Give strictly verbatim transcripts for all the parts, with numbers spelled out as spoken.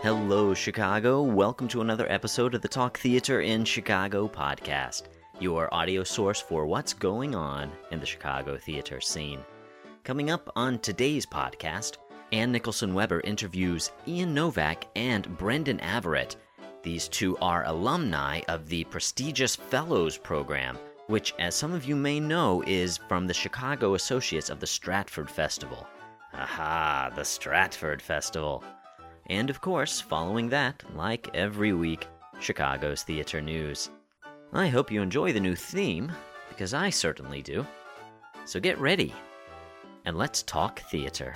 Hello, Chicago. Welcome to another episode of the Talk Theater in Chicago podcast, your audio source for what's going on in the Chicago theater scene. Coming up on today's podcast, Ann Nicholson Weber interviews Ian Novak and Brendan Averett. These two are alumni of the prestigious Fellows program, which, as some of you may know, is from the Chicago Associates of the Stratford Festival. Aha, the Stratford Festival. And of course, following that, like every week, Chicago's theater news. I hope you enjoy the new theme, because I certainly do. So get ready, and let's talk theater.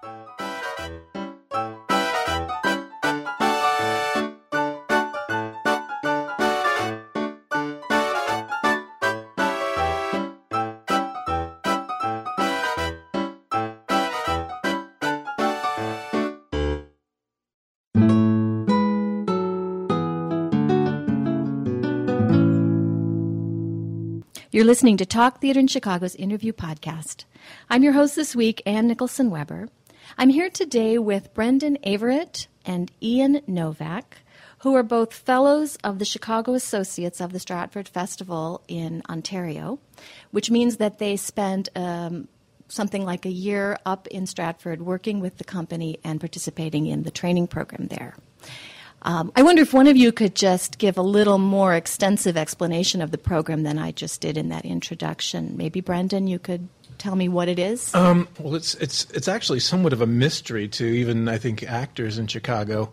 You're listening to Talk Theater in Chicago's interview podcast. I'm your host this week, Ann Nicholson Weber. I'm here today with Brendan Averett and Ian Novak, who are both fellows of the Chicago Associates of the Stratford Festival in Ontario, which means that they spent um, something like a year up in Stratford working with the company and participating in the training program there. Um, I wonder if one of you could just give a little more extensive explanation of the program than I just did in that introduction. Maybe, Brendan, you could tell me what it is? Um, well, it's it's it's actually somewhat of a mystery to even, I think, actors in Chicago.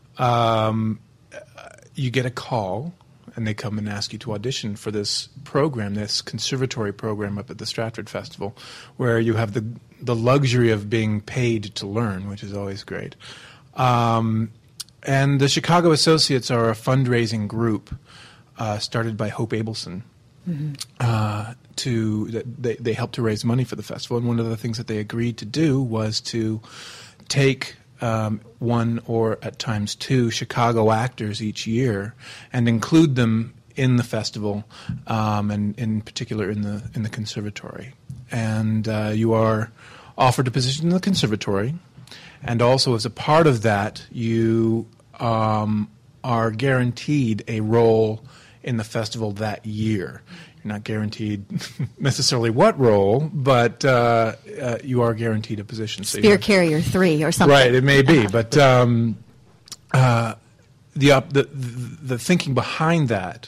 Um, you get a call, and they come and ask you to audition for this program, this conservatory program up at the Stratford Festival, where you have the the luxury of being paid to learn, which is always great. Um And the Chicago Associates are a fundraising group uh, started by Hope Abelson. Mm-hmm. Uh, to they they helped to raise money for the festival, and one of the things that they agreed to do was to take um, one or at times two Chicago actors each year and include them in the festival, um, and in particular in the in the conservatory. And uh, you are offered a position in the conservatory. And also, as a part of that, you um, are guaranteed a role in the festival that year. You're not guaranteed necessarily what role, but uh, uh, you are guaranteed a position. So Spear Carrier three or something. Right, it may be. But um, uh, the, uh, the the thinking behind that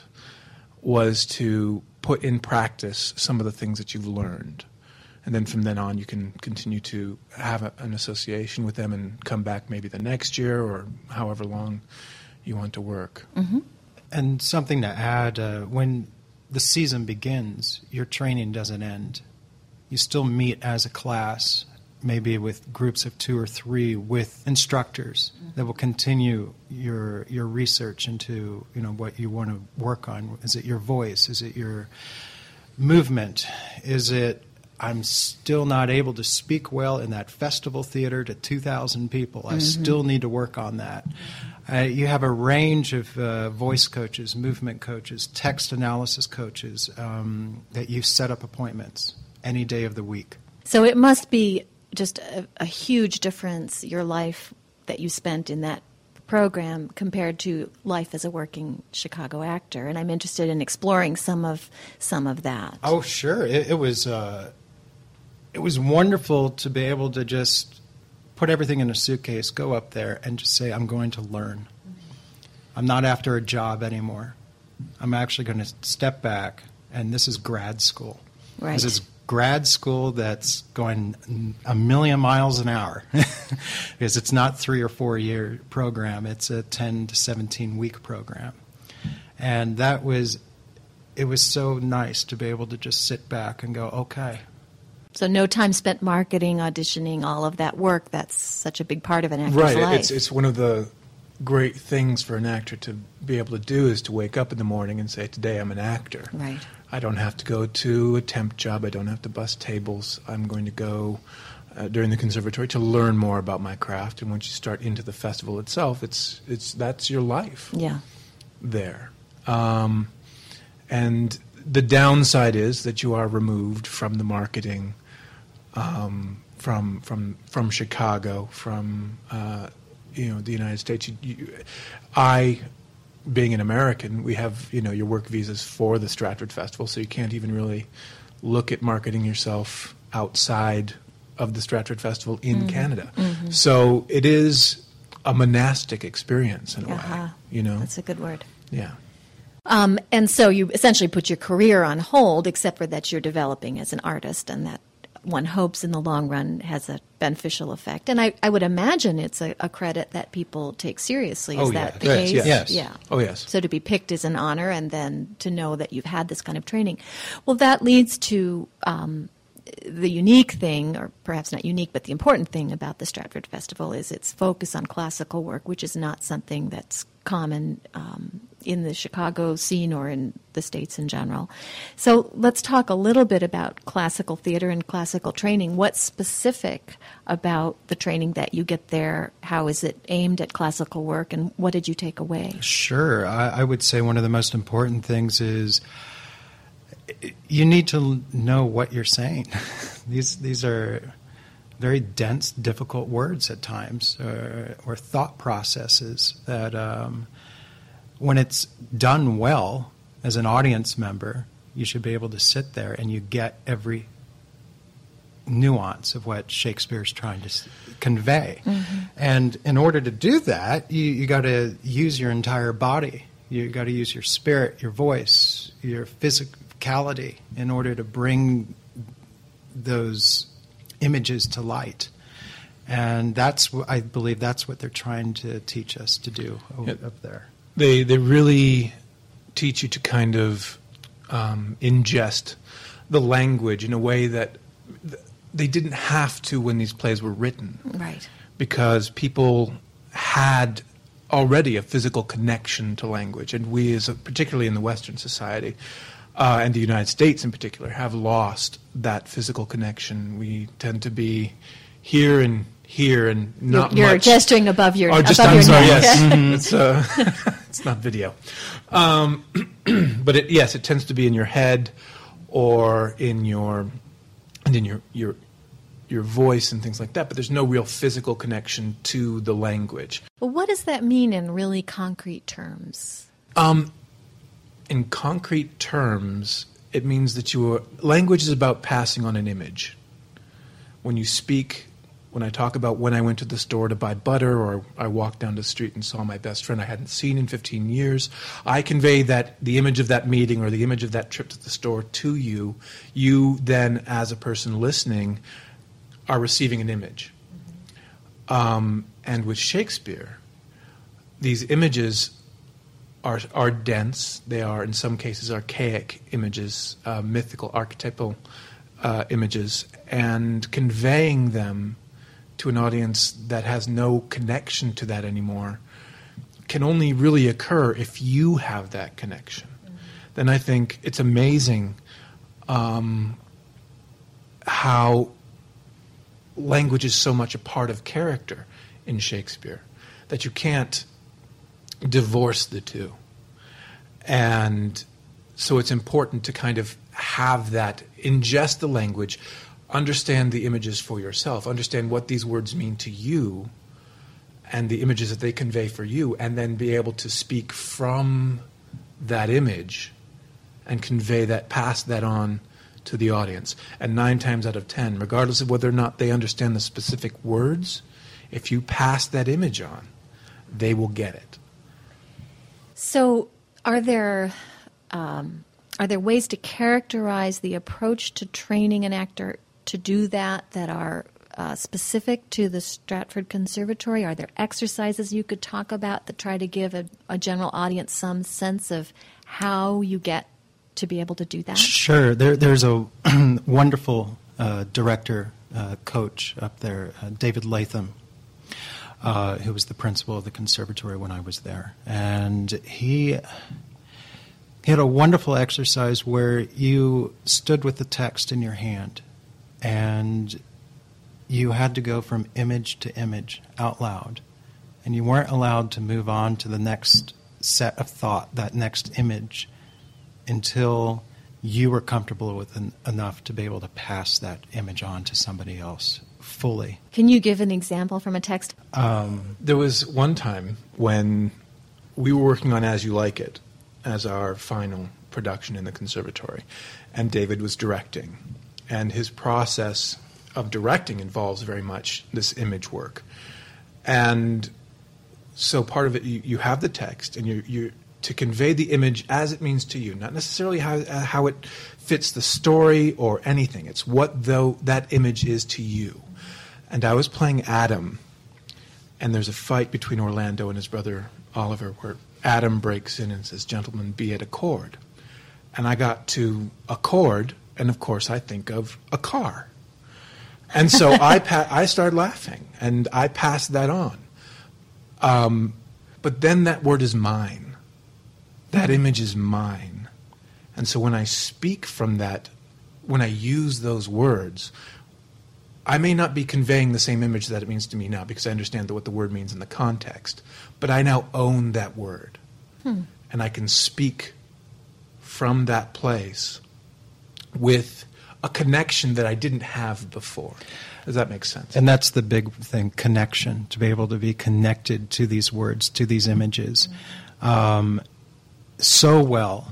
was to put in practice some of the things that you've learned. And then from then on, you can continue to have a, an association with them and come back maybe the next year or however long you want to work. Mm-hmm. And something to add, uh, when the season begins, your training doesn't end. You still meet as a class, maybe with groups of two or three, with instructors mm-hmm. that will continue your your research into, you know, what you want to work on. Is it your voice? Is it your movement? Is it I'm still not able to speak well in that festival theater to two thousand people. I mm-hmm. still need to work on that. Uh, you have a range of uh, voice coaches, movement coaches, text analysis coaches um, that you set up appointments any day of the week. So it must be just a, a huge difference, your life that you spent in that program compared to life as a working Chicago actor. And I'm interested in exploring some of some of that. Oh, sure. It, it was... Uh, It was wonderful to be able to just put everything in a suitcase, go up there, and just say, I'm going to learn. Mm-hmm. I'm not after a job anymore. I'm actually going to step back, and this is grad school. Right. This is grad school that's going a million miles an hour because it's not three or four year program. It's a ten to seventeen week program. And that was, it was so nice to be able to just sit back and go, okay. So no time spent marketing, auditioning, all of that work. That's such a big part of an actor's right. life. Right. It's, it's one of the great things for an actor to be able to do is to wake up in the morning and say, today I'm an actor. Right. I don't have to go to a temp job. I don't have to bus tables. I'm going to go uh, during the conservatory to learn more about my craft. And once you start into the festival itself, it's it's that's your life. Yeah. There. Um, and the downside is that you are removed from the marketing, um, from from from Chicago, from uh, you know, the United States. You, you, I, being an American, we have, you know, your work visas for the Stratford Festival, so you can't even really look at marketing yourself outside of the Stratford Festival in mm-hmm. Canada. Mm-hmm. So it is a monastic experience in a uh-huh. way, you know. That's a good word. Yeah. Um, and so you essentially put your career on hold, except for that you're developing as an artist, and that one hopes in the long run has a beneficial effect. And I, I would imagine it's a, a credit that people take seriously. Is oh, that yeah. the yes, case? Yes. yes. Yeah. Oh, yes. So to be picked is an honor, and then to know that you've had this kind of training. Well, that leads to um, the unique thing, or perhaps not unique, but the important thing about the Stratford Festival is its focus on classical work, which is not something that's common um, in the Chicago scene or in the States in general. So let's talk a little bit about classical theater and classical training. What's specific about the training that you get there? How is it aimed at classical work, and what did you take away? Sure. I, I would say one of the most important things is you need to know what you're saying. these these are very dense, difficult words at times, or, or thought processes that um, when it's done well as an audience member, you should be able to sit there and you get every nuance of what Shakespeare's trying to s- convey. Mm-hmm. And in order to do that, you, you got to use your entire body. You got to use your spirit, your voice, your physicality in order to bring those images to light. And that's, I believe that's what they're trying to teach us to do over, yeah. up there. They they really teach you to kind of um, ingest the language in a way that th- they didn't have to when these plays were written. Right. Because people had already a physical connection to language, and we, as a, particularly in the Western society, uh, and the United States in particular, have lost that physical connection. We tend to be here and here and not you're, you're much. gesturing above your Oh, just, above I'm your sorry, neck. yes. Mm-hmm. It's, uh, it's not video. Um, but it, yes, it tends to be in your head or in your and in your, your your voice and things like that, but there's no real physical connection to the language. Well, what does that mean in really concrete terms? Um, in concrete terms, it means that your language is about passing on an image. When you speak, when I talk about when I went to the store to buy butter, or I walked down the street and saw my best friend I hadn't seen in fifteen years, I convey that the image of that meeting or the image of that trip to the store to you. You then, as a person listening, are receiving an image. Mm-hmm. Um, and with Shakespeare, these images are are dense. They are, in some cases, archaic images, uh, mythical, archetypal uh, images, and conveying them to an audience that has no connection to that anymore can only really occur if you have that connection. Mm-hmm. Then I think it's amazing um, how language is so much a part of character in Shakespeare that you can't divorce the two. And so it's important to kind of have that, ingest the language, understand the images for yourself, understand what these words mean to you and the images that they convey for you, and then be able to speak from that image and convey that, pass that on to the audience. And nine times out of ten, regardless of whether or not they understand the specific words, if you pass that image on, they will get it. So are there um, are there ways to characterize the approach to training an actor to do that that are uh, specific to the Stratford Conservatory? Are there exercises you could talk about that try to give a, a general audience some sense of how you get to be able to do that? Sure. There, there's a wonderful uh, director, uh, coach up there, uh, David Latham, uh, who was the principal of the conservatory when I was there. And he, he had a wonderful exercise where you stood with the text in your hand and you had to go from image to image out loud. And you weren't allowed to move on to the next set of thought, that next image, until you were comfortable with en- enough to be able to pass that image on to somebody else fully. Can you give an example from a text? Um, There was one time when we were working on As You Like It as our final production in the conservatory, and David was directing. And his process of directing involves very much this image work. And so part of it, you, you have the text, and you you to convey the image as it means to you, not necessarily how how it fits the story or anything. It's what though that image is to you. And I was playing Adam, and there's a fight between Orlando and his brother Oliver, where Adam breaks in and says, "Gentlemen, be at accord." And I got to accord, and of course I think of a car. And so I pa- I started laughing, and I passed that on. Um, but then that word is mine. That image is mine. And so when I speak from that, when I use those words, I may not be conveying the same image that it means to me now, because I understand what the word means in the context. But I now own that word. Hmm. And I can speak from that place with a connection that I didn't have before. Does that make sense? And that's the big thing, connection, to be able to be connected to these words, to these images, um, so well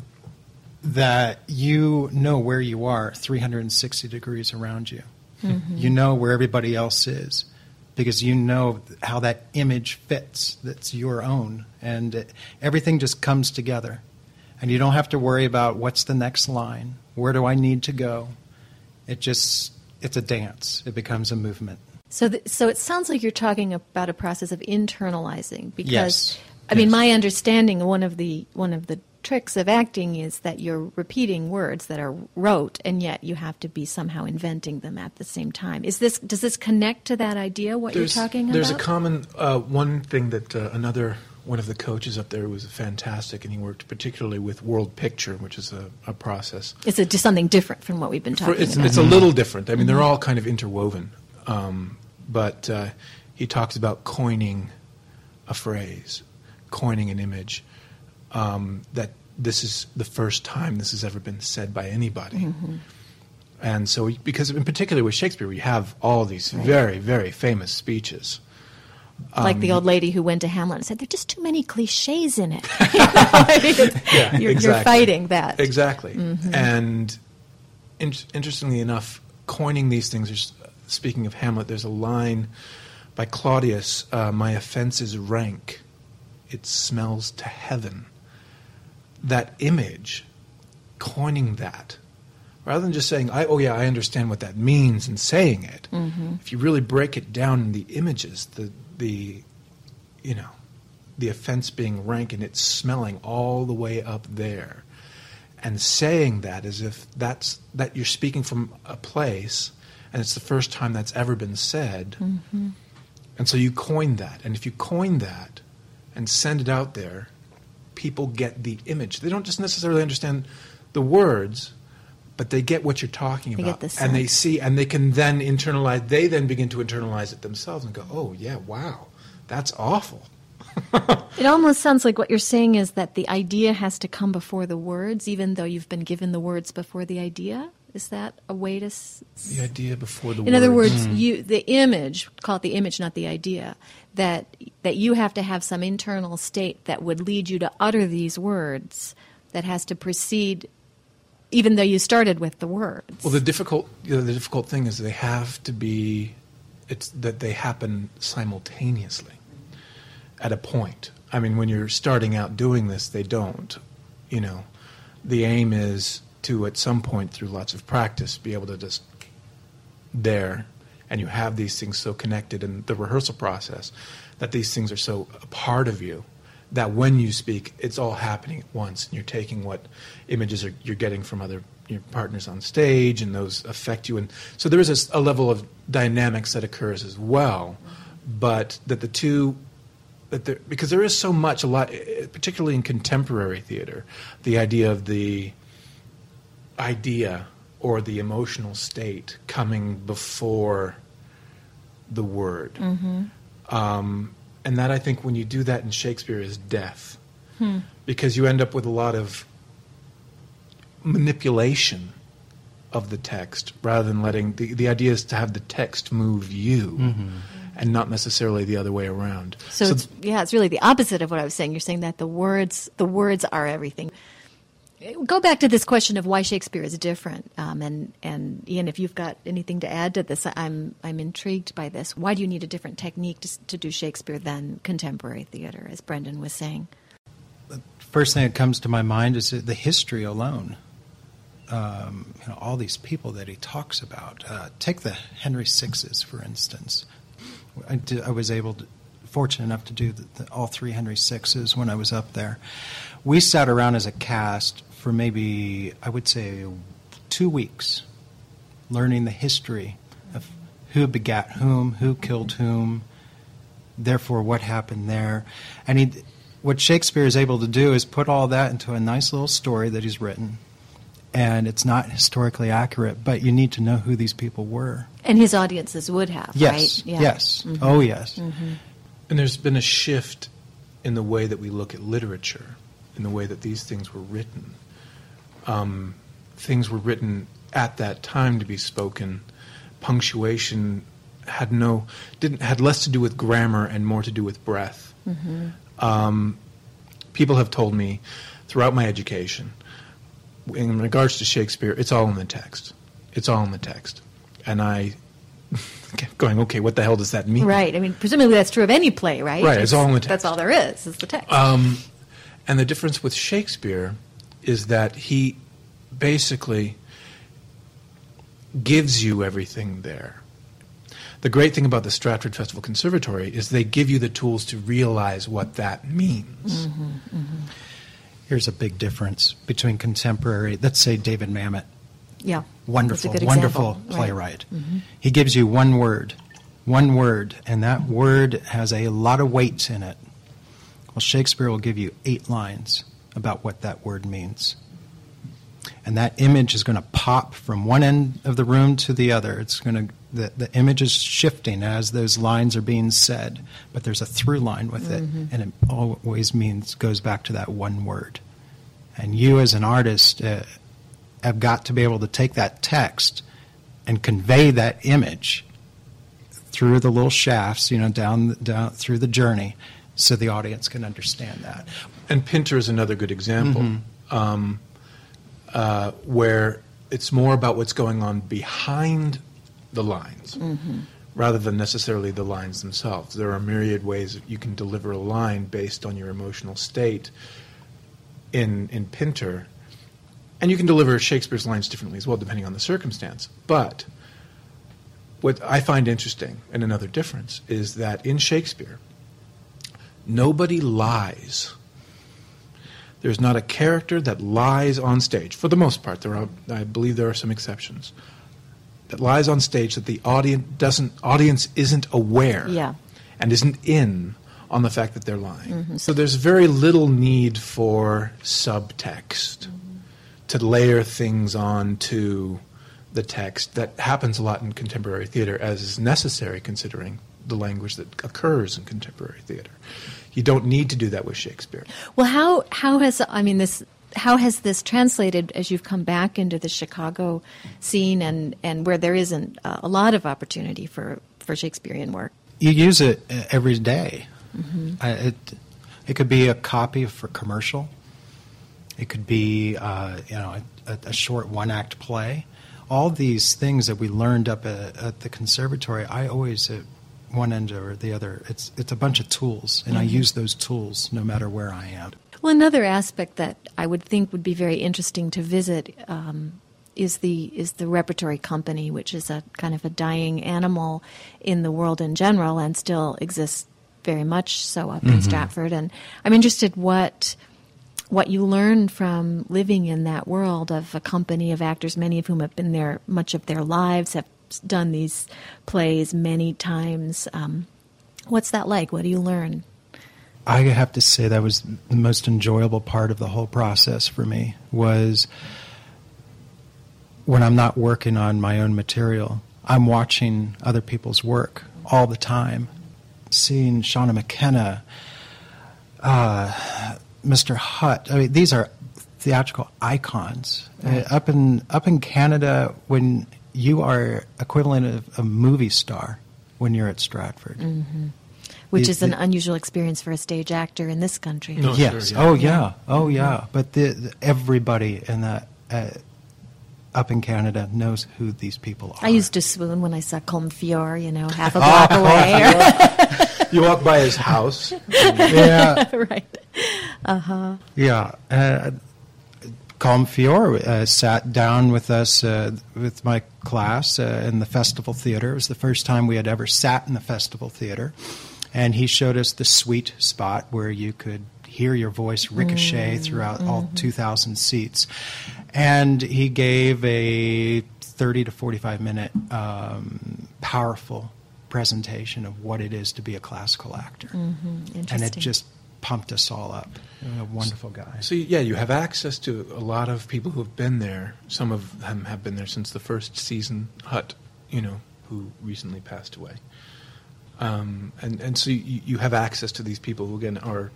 that you know where you are three hundred sixty degrees around you. Mm-hmm. You know where everybody else is, because you know how that image fits, that's your own. And it, everything just comes together. And you don't have to worry about what's the next line, where do I need to go. It just, it's a dance. It becomes a movement. So th- so it sounds like you're talking about a process of internalizing, because Yes. I mean, Yes. my understanding, one of the one of the tricks of acting is that you're repeating words that are rote, and yet you have to be somehow inventing them at the same time. Is this does this connect to that idea, what There's, you're talking there's about? a common, uh, one thing that uh, another, one of the coaches up there was fantastic, and he worked particularly with World Picture, which is a, a process. It's a, just something different from what we've been For, talking it's, about. it's a little different. I mean, they're all kind of interwoven. Um, but uh, he talks about coining a phrase, coining an image, um, that this is the first time this has ever been said by anybody. Mm-hmm. And so, we, because in particular with Shakespeare, we have all these right. very, very famous speeches. Like um, the old lady who went to Hamlet and said, there are just too many cliches in it. You know, I mean, yeah, you're, exactly. you're fighting that. Exactly. Mm-hmm. And in, interestingly enough, coining these things, there's, speaking of Hamlet, there's a line by Claudius, uh, my offense is rank, it smells to heaven. That image, coining that, rather than just saying, I, oh yeah, I understand what that means and saying it, mm-hmm. if you really break it down in the images, the, the, you know, the offense being rank and it's smelling all the way up there, and saying that as if that's, that you're speaking from a place, and it's the first time that's ever been said, mm-hmm. and so you coin that. And if you coin that and send it out there, people get the image. They don't just necessarily understand the words, but they get what you're talking they about. Get the and they sense. see, and they can then internalize, they then begin to internalize it themselves and go, oh, yeah, wow, that's awful. It almost sounds like what you're saying is that the idea has to come before the words, even though you've been given the words before the idea? Is that a way to... S- the idea before the In words. other words, mm. you the image, call it the image, not the idea, that that you have to have some internal state that would lead you to utter these words that has to precede, even though you started with the words. Well, the difficult, you know, the difficult thing is they have to be, it's that they happen simultaneously at a point. I mean, when you're starting out doing this, they don't. You know, the aim is to, at some point through lots of practice, be able to just there, and you have these things so connected in the rehearsal process that these things are so a part of you that when you speak, it's all happening at once, and you're taking what images are, you're getting from other your partners on stage, and those affect you. And so there is a, a level of dynamics that occurs as well, but that the two, that there, because there is so much, a lot, particularly in contemporary theater, the idea of the idea or the emotional state coming before the word. Mm-hmm. Um, and that, I think, when you do that in Shakespeare, is death. Hmm. Because you end up with a lot of manipulation of the text rather than letting the, the idea is to have the text move you mm-hmm. and not necessarily the other way around. So, so it's, yeah, it's really the opposite of what I was saying. You're saying that the words the words are everything. Go back to this question of why Shakespeare is different, um, and and Ian, if you've got anything to add to this, I'm I'm intrigued by this. Why do you need a different technique to, to do Shakespeare than contemporary theater, as Brendan was saying? The first thing that comes to my mind is the history alone. Um, you know, all these people that he talks about. Uh, take the Henry Sixes, for instance. I, did, I was able to, fortunate enough to do the, the, all three Henry Sixes when I was up there. We sat around as a cast for maybe, I would say, two weeks, learning the history of who begat whom, who killed whom, therefore what happened there. And he, what Shakespeare is able to do is put all that into a nice little story that he's written. And it's not historically accurate, but you need to know who these people were. And his audiences would have, yes, right? Yeah. Yes. Mm-hmm. Oh, yes. Mm-hmm. And there's been a shift in the way that we look at literature, in the way that these things were written. Um, things were written at that time to be spoken. Punctuation had no didn't had less to do with grammar and more to do with breath. Mm-hmm. Um, people have told me throughout my education, in regards to Shakespeare, it's all in the text. It's all in the text, and I kept going, okay, what the hell does that mean? Right. I mean, presumably that's true of any play, right? Right. It's, it's all in the text. That's all there is. Is the text. Um, and the difference with Shakespeare is that he basically gives you everything there. The great thing about the Stratford Festival Conservatory is they give you the tools to realize what that means. Mm-hmm, mm-hmm. Here's a big difference between contemporary, let's say David Mamet. Yeah. Wonderful, wonderful example. playwright. Right. Mm-hmm. He gives you one word, one word, and that word has a lot of weight in it. Well, Shakespeare will give you eight lines about what that word means. And that image is going to pop from one end of the room to the other. It's going to the, the image is shifting as those lines are being said, but there's a through line with mm-hmm. it, and it always means goes back to that one word. And you, as an artist, uh, have got to be able to take that text and convey that image through the little shafts, you know, down down through the journey, so the audience can understand that. And Pinter is another good example. Mm-hmm. Um, Uh, where it's more about what's going on behind the lines mm-hmm. rather than necessarily the lines themselves. There are myriad ways that you can deliver a line based on your emotional state in in Pinter, and you can deliver Shakespeare's lines differently as well, depending on the circumstance. But what I find interesting, and another difference, is that in Shakespeare, nobody lies. There's not a character that lies on stage, for the most part. There are, I believe there are some exceptions, that lies on stage that the audience doesn't, audience isn't aware yeah. and isn't in on the fact that they're lying. Mm-hmm. So there's very little need for subtext mm-hmm. to layer things onto the text. That happens a lot in contemporary theater, as is necessary considering the language that occurs in contemporary theater. You don't need to do that with Shakespeare. Well, how how has I mean this? How has this translated as you've come back into the Chicago scene and, and where there isn't uh, a lot of opportunity for, for Shakespearean work? You use it every day. Mm-hmm. I, it it could be a copy for commercial. It could be uh, you know a, a short one act play. All these things that we learned up at, at the conservatory, I always. Uh, one end or the other. It's it's a bunch of tools, and mm-hmm. I use those tools no matter where I am. Well, another aspect that I would think would be very interesting to visit um, is the is the repertory company, which is a kind of a dying animal in the world in general, and still exists very much so up mm-hmm. in Stratford. And I'm interested what what you learn from living in that world of a company of actors, many of whom have been there much of their lives, have done these plays many times. Um, what's that like? What do you learn? I have to say that was the most enjoyable part of the whole process for me, was when I'm not working on my own material, I'm watching other people's work all the time. Seeing Shauna McKenna, uh, Mister Hutt. I mean, these are theatrical icons. Uh, up in up in Canada, when you are equivalent of a movie star when you're at Stratford. Mm-hmm. Which The- is an the- unusual experience for a stage actor in this country. No, yes. sure, yeah. Oh yeah. Oh yeah. But the, the, everybody in that uh, up in Canada knows who these people are. I used to swoon when I saw Colm Feore, you know, half a block away. You walk by his house. yeah. Right. Uh-huh. Yeah. Uh, Colm Feore uh, sat down with us, uh, with my class uh, in the Festival Theatre. It was the first time we had ever sat in the Festival Theatre. And he showed us the sweet spot where you could hear your voice ricochet throughout all two thousand seats. And he gave a thirty to forty-five minute um, powerful presentation of what it is to be a classical actor. Mm-hmm. And it just pumped us all up. A wonderful guy. So yeah, you have access to a lot of people who have been there. Some of them have been there since the first season. Hutt, you know, who recently passed away. Um, and and so you, you have access to these people who again are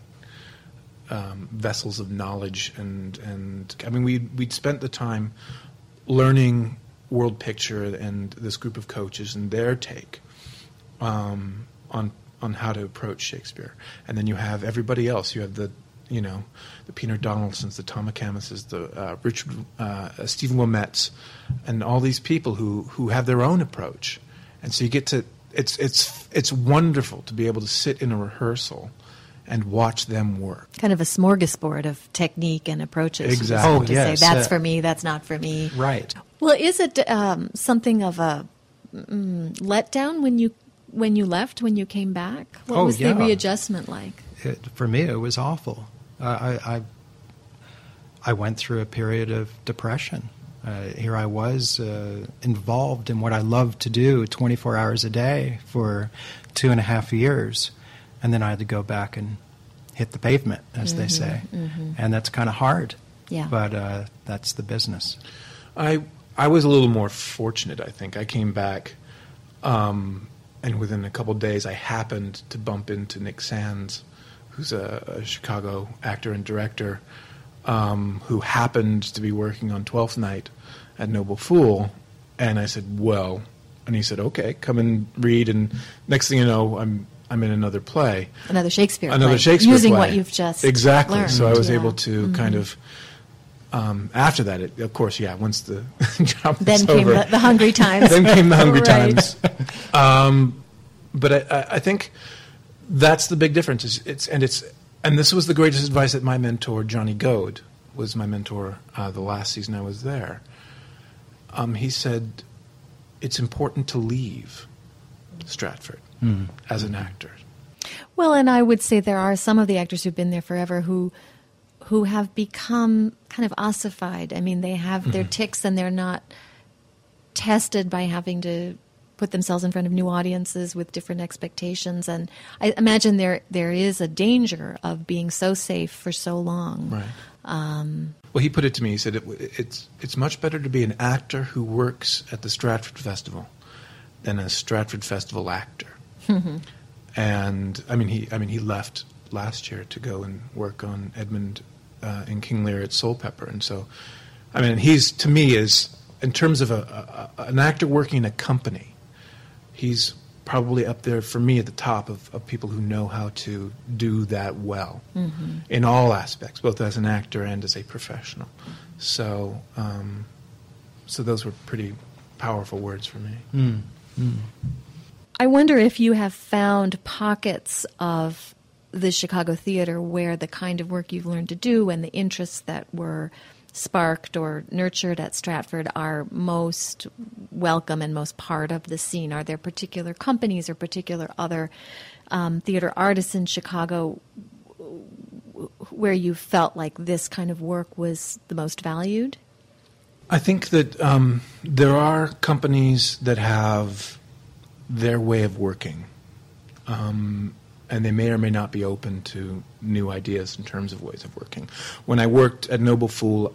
um, vessels of knowledge and and I mean we we'd spent the time learning World Picture and this group of coaches and their take um, on on how to approach Shakespeare. And then you have everybody else. You have the you know the Peter Donaldsons, the Tom McCamises, the uh, Richard uh, Stephen Wilmets, and all these people who who have their own approach. And so you get to It's it's it's wonderful to be able to sit in a rehearsal and watch them work. Kind of a smorgasbord of technique and approaches. Exactly. You Oh, to yes, say, that's uh, for me, that's not for me. Right. Well, is it um, something of a mm, letdown when you when you left, when you came back? What Oh, was yeah. the readjustment like? It, for me, it was awful. Uh, I, I I went through a period of depression. Uh, here I was uh, involved in what I loved to do twenty-four hours a day for two and a half years. And then I had to go back and hit the pavement, as Mm-hmm, they say. Mm-hmm. And that's kind of hard. Yeah. But uh, that's the business. I I was a little more fortunate, I think. I came back, um, and within a couple of days, I happened to bump into Nick Sands, who's a, a Chicago actor and director, um, who happened to be working on Twelfth Night at Noble Fool. And I said, well, and he said, okay, come and read. And next thing you know, I'm I'm in another play. Another Shakespeare Another play, Shakespeare using play. what you've just exactly. learned. So I was Yeah. able to Mhm. kind of um, after that. It, of course, yeah. Once the job was Then came over, the, the hungry times. then came the hungry Right. times. Um, but I, I- I think that's the big difference. Is it's and it's and this was the greatest advice that my mentor Johnny Goad was my mentor uh, the last season I was there. Um, he said, "It's important to leave Stratford Mm. as an actor." Well, and I would say there are some of the actors who've been there forever who who have become kind of ossified. I mean, they have their tics and they're not tested by having to put themselves in front of new audiences with different expectations. And I imagine there there is a danger of being so safe for so long. Right. Um, Well, he put it to me. He said, it, "It's it's much better to be an actor who works at the Stratford Festival than a Stratford Festival actor." And I mean, he I mean he left last year to go and work on Edmund uh, in King Lear at Soulpepper, and so I mean, he's to me is in terms of a, a, an actor working in a company, he's probably up there for me at the top of, of people who know how to do that well mm-hmm. in all aspects, both as an actor and as a professional. So, um, so those were pretty powerful words for me. Mm. Mm. I wonder if you have found pockets of the Chicago theater where the kind of work you've learned to do and the interests that were sparked or nurtured at Stratford are most welcome and most part of the scene. Are there particular companies or particular other um, theater artists in Chicago where you felt like this kind of work was the most valued? I think that um, there are companies that have their way of working, um, and they may or may not be open to new ideas in terms of ways of working. When I worked at Noble Fool,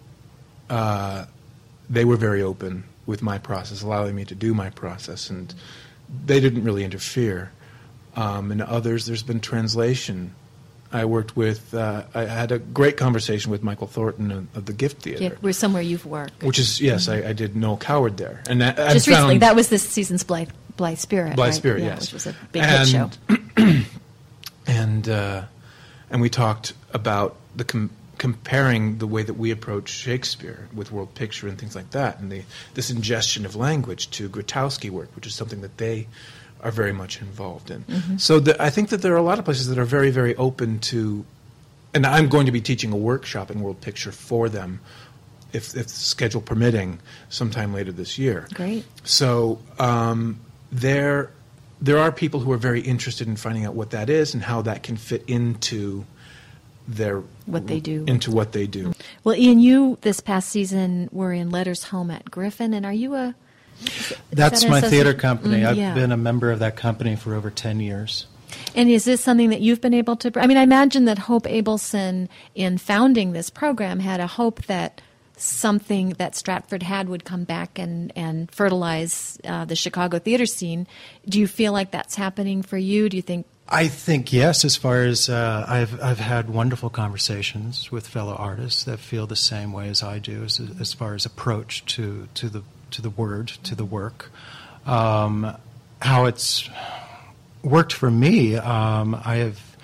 uh, they were very open with my process, allowing me to do my process, and they didn't really interfere. Um, in others, there's been translation I worked with, uh, I had a great conversation with Michael Thornton of, of the Gift Theatre. Yeah, we're somewhere you've worked. Which is, yes, mm-hmm. I, I did Noel Coward there. And that, Just I found, recently, that was this season's Blythe, Blythe Spirit, Blythe right? Spirit, yeah, yes. Which was a big and, hit show. and, uh, and we talked about the com- comparing the way that we approach Shakespeare with World Picture and things like that, and the, this ingestion of language to Grotowski work, which is something that they are very much involved in. Mm-hmm. So the, I think that there are a lot of places that are very, very open to, and I'm going to be teaching a workshop in World Picture for them, if, if schedule permitting, sometime later this year. Great. So um, there, there are people who are very interested in finding out what that is and how that can fit into their what they do. Into what they do. Well, Ian, you this past season were in Letters Home at Griffin, and are you a? That's that my associ- theater company. Mm, I've yeah. been a member of that company for over ten years. And is this something that you've been able to? I mean, I imagine that Hope Abelson, in founding this program, had a hope that something that Stratford had would come back and and fertilize uh, the Chicago theater scene. Do you feel like that's happening for you? Do you think? I think yes. As far as uh, I've I've had wonderful conversations with fellow artists that feel the same way as I do, as as far as approach to to the to the word, to the work. Um, how it's worked for me, um, I have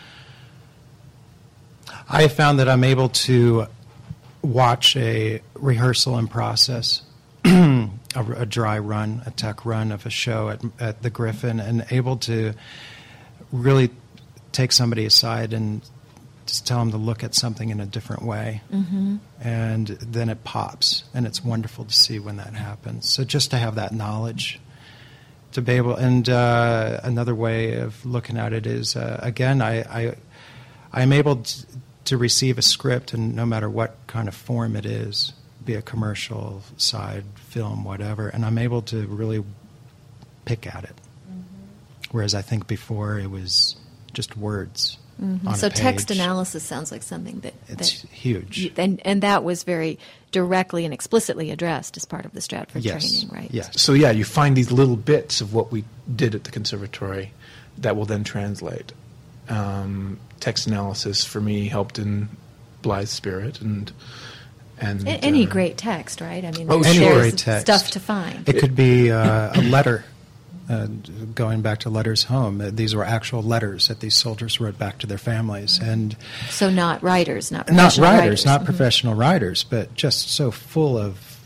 I have found that I'm able to watch a rehearsal and process, a, a dry run, a tech run of a show at at the Griffin, and able to really take somebody aside and just tell them to look at something in a different way. Mm-hmm. And then it pops, and it's wonderful to see when that happens. So just to have that knowledge, to be able, and uh, another way of looking at it is, uh, again, I, I, I'm able to, to receive a script, and no matter what kind of form it is, be a commercial, side, film, whatever, and I'm able to really pick at it. Whereas I think before it was just words mm-hmm. on so a page. Text analysis sounds like something that it's that huge, you, and and that was very directly and explicitly addressed as part of the Stratford yes. training, right? Yes. So yeah, you find these little bits of what we did at the conservatory that will then translate. Um, text analysis for me helped in Blythe Spirit and and A- any uh, great text, right? I mean, Oh, there's, sure. there's Great text. stuff to find. It could be uh, a letter. Uh, going back to Letters Home, uh, these were actual letters that these soldiers wrote back to their families, and So not writers, not not professional writers, writers. not Mhm. professional writers, but just so full of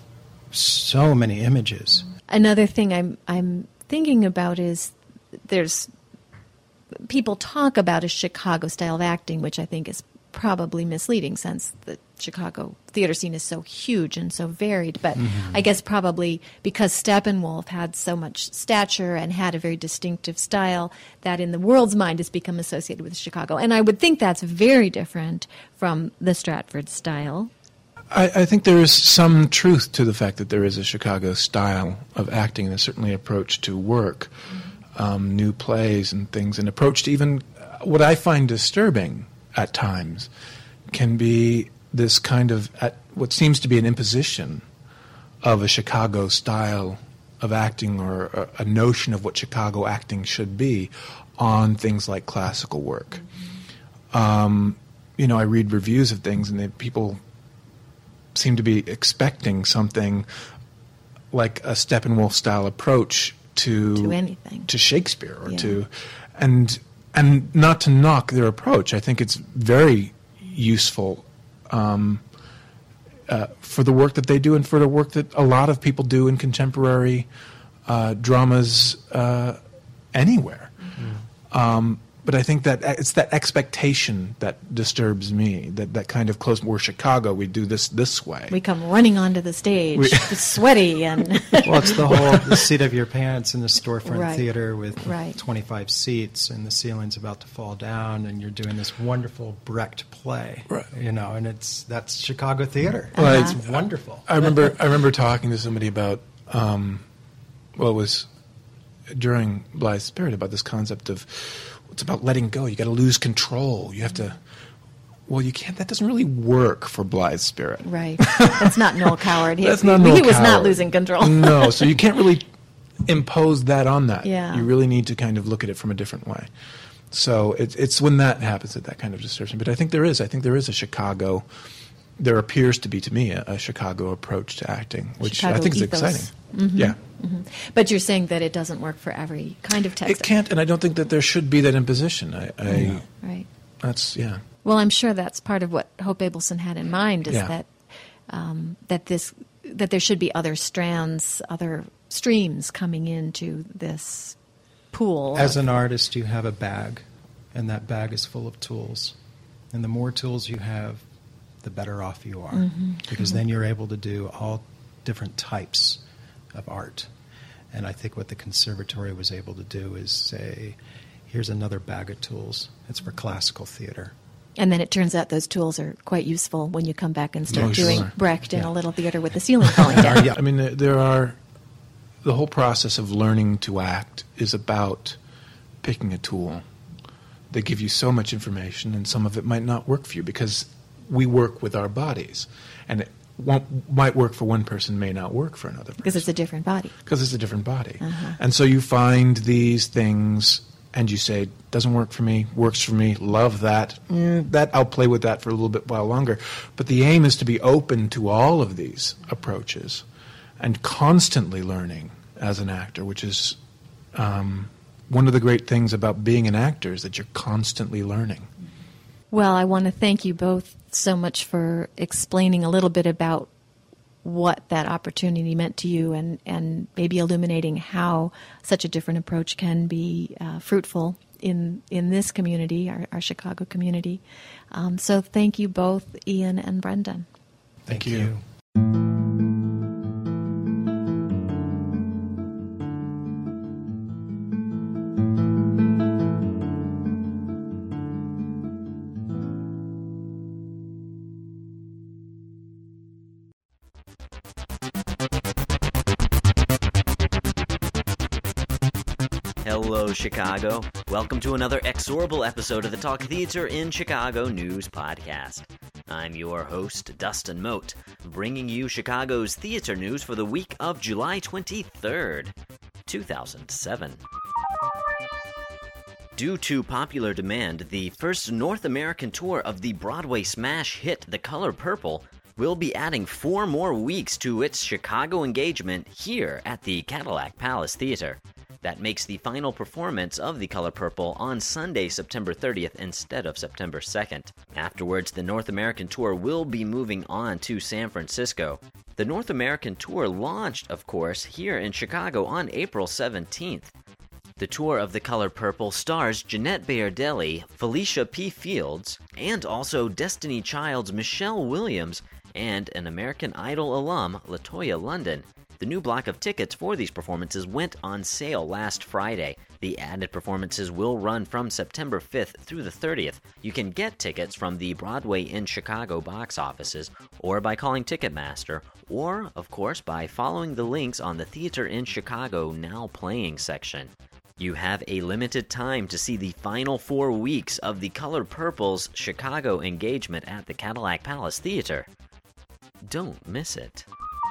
so many images. Another thing I'm I'm thinking about is there's people talk about a Chicago style of acting, which I think is probably misleading since the Chicago theater scene is so huge and so varied. But Mm-hmm. I guess probably because Steppenwolf had so much stature and had a very distinctive style that in the world's mind has become associated with Chicago. And I would think that's very different from the Stratford style. I, I think there is some truth to the fact that there is a Chicago style of acting and certainly approach to work, um, new plays and things, and approach to even uh, what I find disturbing at times can be this kind of at what seems to be an imposition of a Chicago style of acting or a, a notion of what Chicago acting should be on things like classical work. Um, you know, I read reviews of things and they, people seem to be expecting something like a Steppenwolf style approach to To anything. to Shakespeare or Yeah. to and and not to knock their approach. I think it's very useful um, uh, for the work that they do and for the work that a lot of people do in contemporary uh, dramas uh, anywhere. Mm-hmm. Um, but I think that it's that expectation that disturbs me, that, that kind of close, we're Chicago, we do this this way. We come running onto the stage, We- sweaty and Well, it's the whole the seat of your pants in the storefront Right. theater with Right. twenty-five seats, and the ceiling's about to fall down, and you're doing this wonderful Brecht play, Right. you know, and it's that's Chicago theater. Well, It's it's- wonderful. I remember I remember talking to somebody about, um, well, it was during Blythe Spirit, about this concept of it's about letting go. You got to lose control. You have to. Well, you can't. That doesn't really work for Blythe Spirit. right. That's not Noel Coward. He, That's not he Noel was not Coward. losing control. No, so you can't really impose that on that. Yeah. You really need to kind of look at it from a different way. So it, it's when that happens that that kind of disturbs me. But I think there is. I think there is a Chicago. There appears to be, to me, a, a Chicago approach to acting, which Chicago I think is ethos. exciting. Mm-hmm. Yeah. Mm-hmm. But you're saying that it doesn't work for every kind of text. It can't, and I don't think that there should be that imposition. I, I no. Right. That's, yeah. Well, I'm sure that's part of what Hope Abelson had in mind, is yeah. that um, that this that there should be other strands, other streams coming into this pool. As of, an artist, you have a bag, and that bag is full of tools. And the more tools you have, the better off you are. Mm-hmm. Because mm-hmm. then you're able to do all different types of art. And I think what the conservatory was able to do is say, here's another bag of tools. It's for classical theater. And then it turns out those tools are quite useful when you come back and start Oh, doing sure. Brecht in Yeah. a little theater with the ceiling falling down. I mean, there- there are, the whole process of learning to act is about picking a tool. They give you so much information, and some of it might not work for you because we work with our bodies. And it won't, might work for one person, may not work for another person. Because it's a different body. Because it's a different body. Uh-huh. And so you find these things and you say, doesn't work for me, works for me, love that. Mm, that I'll play with that for a little bit while longer. But the aim is to be open to all of these approaches and constantly learning as an actor, which is um, one of the great things about being an actor, is that you're constantly learning. Well, I want to thank you both so much for explaining a little bit about what that opportunity meant to you, and, and maybe illuminating how such a different approach can be uh, fruitful in in this community, our, our Chicago community. Um, so thank you both, Ian and Brendan. Thank, Thank you. you. Hello, Chicago. Welcome to another exorbital episode of the Talk Theater in Chicago News Podcast. I'm your host, Dustin Mote, bringing you Chicago's theater news for the week of July twenty-third, two thousand seven. Due to popular demand, the first North American tour of the Broadway smash hit The Color Purple will be adding four more weeks to its Chicago engagement here at the Cadillac Palace Theater. That makes the final performance of The Color Purple on Sunday, September thirtieth, instead of September second. Afterwards, the North American tour will be moving on to San Francisco. The North American tour launched, of course, here in Chicago on April seventeenth. The tour of The Color Purple stars Jeanette Bayardelli, Felicia P. Fields, and also Destiny Child's Michelle Williams, and an American Idol alum, LaToya London. The new block of tickets for these performances went on sale last Friday. The added performances will run from September fifth through the thirtieth. You can get tickets from the Broadway in Chicago box offices, or by calling Ticketmaster, or, of course, by following the links on the Theater in Chicago Now Playing section. You have a limited time to see the final four weeks of The Color Purple's Chicago engagement at the Cadillac Palace Theater. Don't miss it.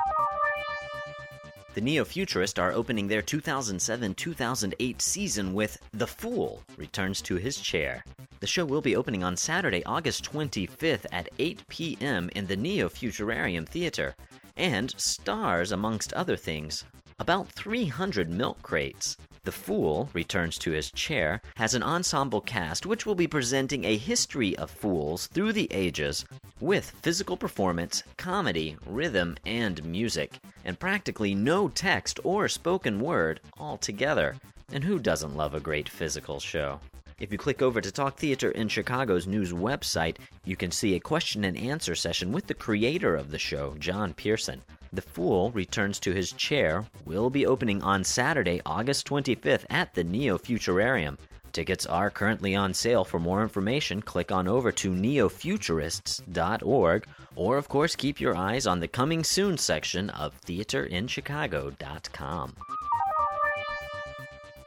The Neo-Futurists are opening their two thousand seven two thousand eight season with The Fool Returns to His Chair. The show will be opening on Saturday, August twenty-fifth at eight p.m. in the Neo-Futurarium Theater, and stars, amongst other things, about three hundred milk crates. The Fool Returns to His Chair has an ensemble cast which will be presenting a history of fools through the ages with physical performance, comedy, rhythm, and music, and practically no text or spoken word altogether. And who doesn't love a great physical show? If you click over to Talk Theater in Chicago's news website, you can see a question and answer session with the creator of the show, John Pearson. The Fool Returns to His Chair will be opening on Saturday, August twenty-fifth at the Neo-Futurarium. Tickets are currently on sale. For more information, click on over to neo futurists dot org, or of course keep your eyes on the coming soon section of theater in chicago dot com.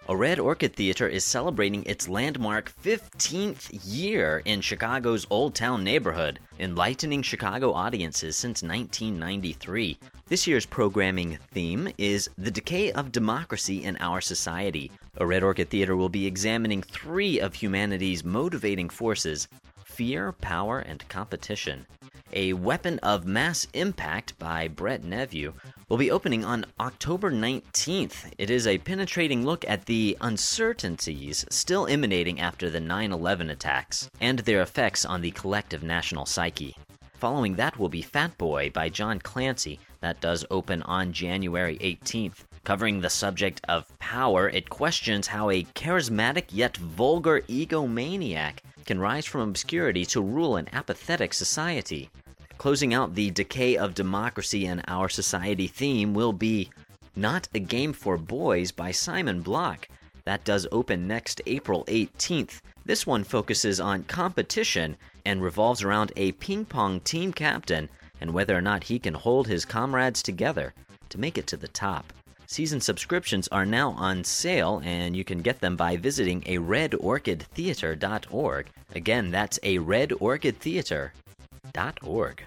A Red Orchid Theater is celebrating its landmark fifteenth year in Chicago's Old Town neighborhood, enlightening Chicago audiences since nineteen ninety-three. This year's programming theme is The Decay of Democracy in Our Society. A Red Orchid Theater will be examining three of humanity's motivating forces: fear, power, and competition. A Weapon of Mass Impact by Brett Neveu will be opening on October nineteenth. It is a penetrating look at the uncertainties still emanating after the nine eleven attacks and their effects on the collective national psyche. Following that will be Fat Boy by John Clancy. That does open on January eighteenth. Covering the subject of power, it questions how a charismatic yet vulgar egomaniac can rise from obscurity to rule an apathetic society. Closing out the Decay of Democracy in Our Society theme will be Not a Game for Boys by Simon Block. That does open next April eighteenth. This one focuses on competition and revolves around a ping-pong team captain and whether or not he can hold his comrades together to make it to the top. Season subscriptions are now on sale, and you can get them by visiting a red orchid theater dot org. Again, that's a red orchid theater dot org.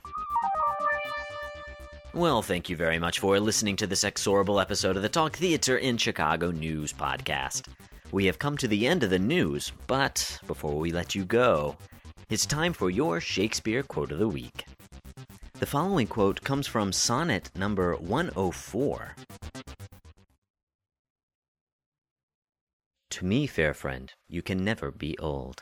Well, thank you very much for listening to this exorable episode of the Talk Theater in Chicago News podcast. We have come to the end of the news, but before we let you go, it's time for your Shakespeare Quote of the Week. The following quote comes from sonnet number one oh four. To me, fair friend, you can never be old.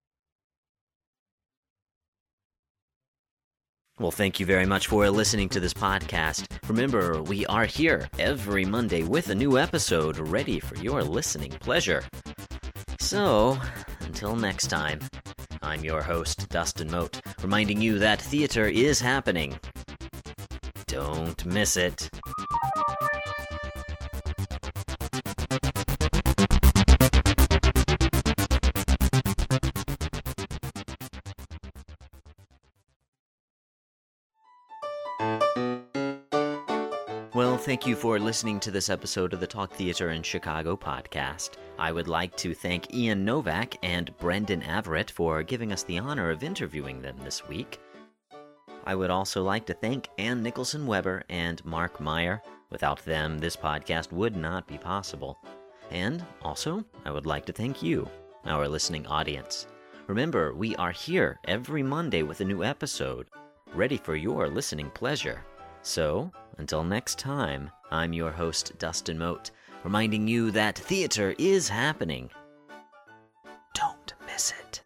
Well, thank you very much for listening to this podcast. Remember, we are here every Monday with a new episode ready for your listening pleasure. So, until next time, I'm your host, Dustin Mote, reminding you that theater is happening. Don't miss it. Well, thank you for listening to this episode of the Talk Theater in Chicago podcast. I would like to thank Ian Novak and Brendan Averett for giving us the honor of interviewing them this week. I would also like to thank Ann Nicholson Weber and Mark Meyer. Without them, this podcast would not be possible. And also, I would like to thank you, our listening audience. Remember, we are here every Monday with a new episode, ready for your listening pleasure. So, until next time, I'm your host, Dustin Mote, reminding you that theater is happening. Don't miss it.